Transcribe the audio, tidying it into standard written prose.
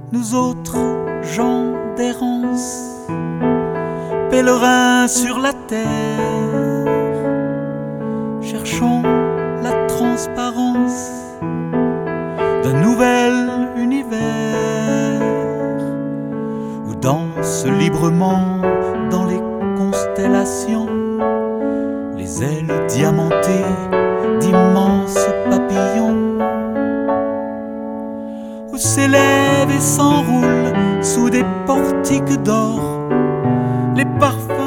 nous autres gens d'errance, pèlerins sur la terre, cherchons la transparence d'un nouvel univers où dansent librement dans les constellations les ailes diamantées d'immenses papillons, où s'élèvent et s'enroulent sous des portiques d'or les parfums